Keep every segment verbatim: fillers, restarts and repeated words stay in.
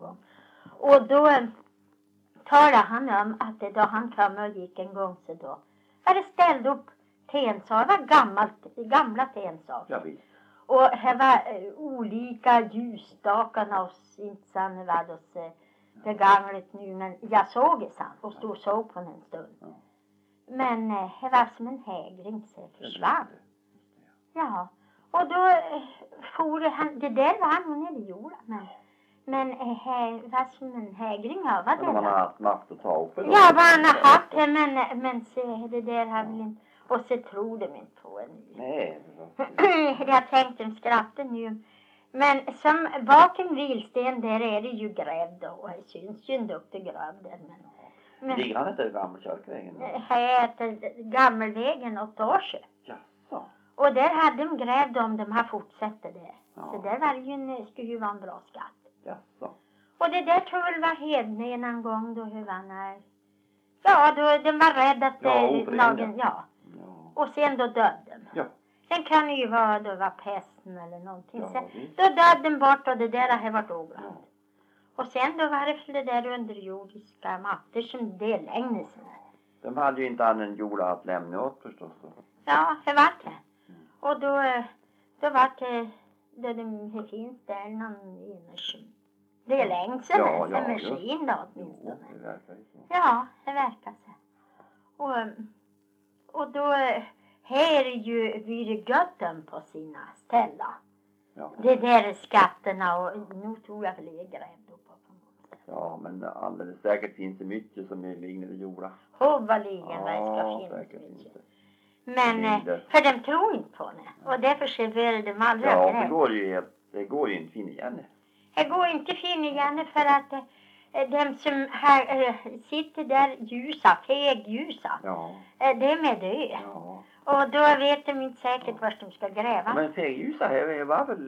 gång. Och då eh, talade han om att det då han kom och gick en gång så då var det ställt upp tensal, det var gammalt, gamla tensal. Ja, visst. Och det var eh, olika ljusstakarna och inte sann var det så begagnet nu, men jag såg det sen och stod och såg på en stund. Ja. Men eh, det var som en hägring så det försvann. Ja, och då eh, for han, det där var han nog nere i jorden, men men eh, det var som en hägring av vad det Men man har var. haft makt att ta upp det då. Ja, vad han har haft det, men, men se, det där har väl inte, och så tror de inte på en. Nej. Jag tänkte de skrattade nu. Men som bakom vilsten där är det ju grävd och det syns ju en duktig gräv där. Men, men Ligger han inte i gamla kyrkvägen då? här heter Gammelvägen och Torsjö. Jaså. Och där hade de grävt om de har fortsatt det. Ja. Så där var det ju en, skulle ju vara en bra skatt. Jaså. Och det där tror jag var hedningen en gång då hur var när. Ja, då de var rädda att Ja, eh, oförenliga. lagen, ja. Ja. Och sen då dödde de. Ja. Sen kan det ju vara då var pesten eller någonting. Ja, Så, visst. då dödde de bort och det där har varit obrant. Ja. Och sen då var det för det där underjordiska mattor som det är länge sedan. De hade ju inte annan jord att lämna åt förstås. Ja, det var det. Och då, eh, då var det, då det finns där någon energi. Det är länge sedan, Ja, en ja, maskin då Jo, åtminstone. det verkar ju så. Ja, det verkar så. Och, och då, eh, här är ju Vyregötten på sina ställen. Ja. Det där är skatterna och nu tror jag väl det är grävt upp på något sätt. Ja, men alldeles säkert finns det mycket som är liggande i jorda. Hovaligen vad det ska Ja, finnas säkert finns mycket. det. Men, eh, Bilder. för de tror inte på det. Och därför serverar de aldrig Ja, det grävt. går ju helt, det går ju inte att finna igen. Det går inte fin igen för att eh, de som här, eh, sitter där ljusa, fegljusa, Ja, eh, de är dö. ja. Och då vet de inte säkert var de ska gräva. Men fegljusa, det var väl,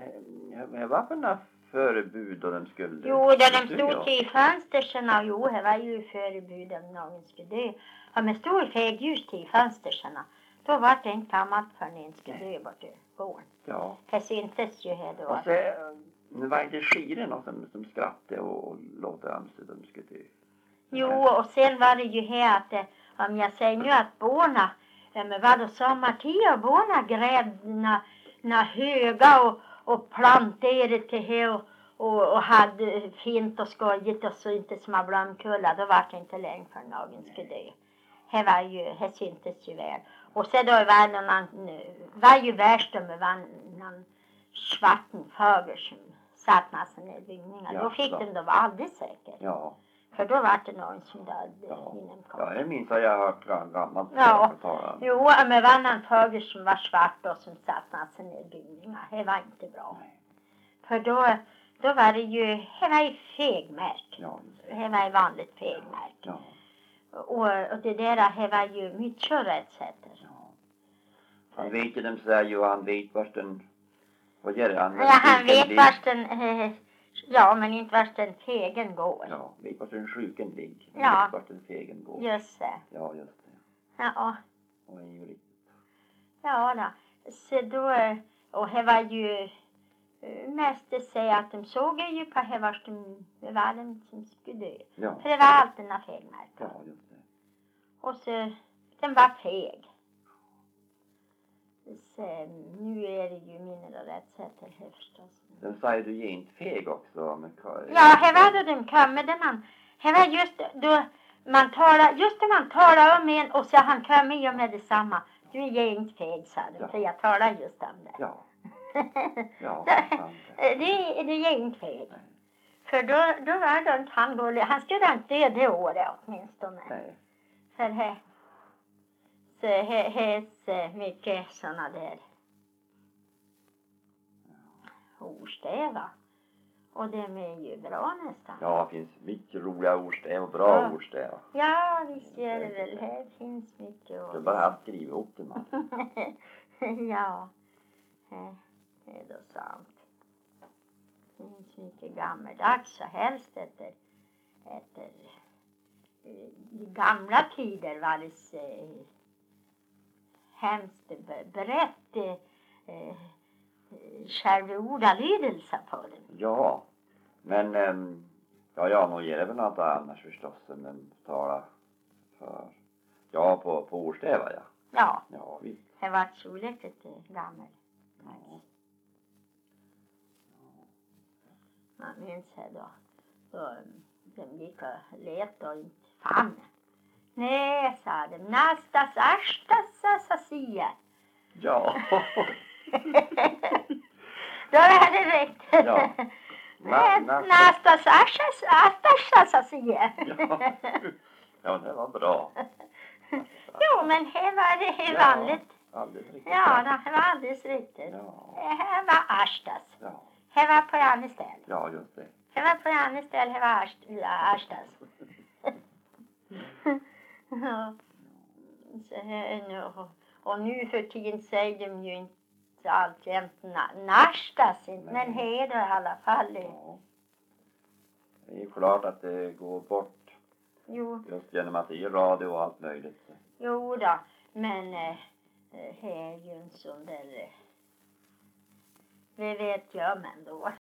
det var väl några förebud då de skulle... Jo, där de dö, stod ja. till fönsterna, jo, det var ju förebud om någon skulle dö. Ja, men stod fegljus till fönsterna, då var det inte gammalt för en skulle dö bort i gården. Ja. Det syntes ju här då. Och så, nu var inte skiren och som, som skrattade och, och låter dem så de skulle dö. Jo, och sen var det ju här att, eh, om jag säger nu att borna, eh, men vad då sommartid och borna grävde na höga och, och planterade till här och, och, och hade fint och skojigt och så inte små blomkullar, då var det inte länge för någon skulle dö. Det var ju, det syntes ju väl. Och så då var det någon, var ju värst om det var någon svarten fågel som satt massa ner byggningar. Ja, då fick så. de då vara aldrig säkert. Ja, För då var det någon som dödade ja. inom kort. Ja, jag minns att jag har hört ga- gammalt. Ja. Tala. Jo, men det var någon fågel som var svart och som satt massa ner byggningar. Det var inte bra. Nej. För då, då var det ju, det var ju fegmärk. Ja, just det. Det var ju vanligt fegmärk. Ja, Och, och det där, det var ju mycket rätt sätt. ja. Han vet ju, de säger ju, han vet vart den... Vad gör det? Han, Ja, han vilken vet ligg- vart den, eh, ja men inte vart den fegen går. Ja, vet vart den sjuken ligger. Han Ja. vet vart den fegen går. Just det. Ja, just det. Ja, Och en jurid. ja då. Så då, eh, och det var ju eh, mest att säga att de såg ju på det vart de, det var den som skulle dö. Ja, För det var alltid några felmärken. ja, just det. Och så, den var feg. Så nu är det ju mindre rätt sätt till det förstås. Den säger du ge inte feg också. Men, Ja, här var då den kom med den han. Här var just då man talar, just då man talar om en och så han kom ju med detsamma. Du är inte feg, sa de, Ja. för jag talar just om det. Ja, ja. Så, sant. det, det är inte feg. Nej. För då, då var det inte han dålig. Han skulle inte dö det året åtminstone. Nej. För här, så här, här är så mycket sådana där ordstäva. Och det är ju bra nästan. Ja, det finns mycket roliga ordstäv och bra Ja. ordstäv. Ja, visst gör det väl. Här finns mycket Det är ord. bara att skriva upp det, man. Ja, det är då sant. Det finns mycket gammaldags och helst efter, efter eh, i gamla tider var det så eh, hemskt be- brett eh, eh, själva ordalydelse på det. Ja, Men ehm, ja, ja, nog ger det väl något annars förstås än en tala för. Ja, på, på Orstäva, ja. Ja, Ja, visst. det var så lite gammal. Ja. Man minns det då. Då de gick och letade och inte fann. Nej, sa de. Nastas arstas, sa Sia. Ja. Då var det rätt. Ja. Na- nastas- Nastas arstas, arstas, sa Sia. Ja. Ja, det var bra. Jo, men det var det Ja, vanligt. alldeles riktigt. Ja, det var alldeles riktigt. Ja. Det var arstas. Ja. Det var på Jannes ställ. Ja, just det. Det var på Jannes ställ, det var arst- arstas. Ja. Så här nu, och nu för tiden säger de ju inte alltjämt na- narstas, inte, men det då i alla fall. Ja. Det är ju klart att det går bort Jo, just genom att det är radio och allt möjligt. jo då, men eh, det är ju en sån där, eh, det vet jag men då.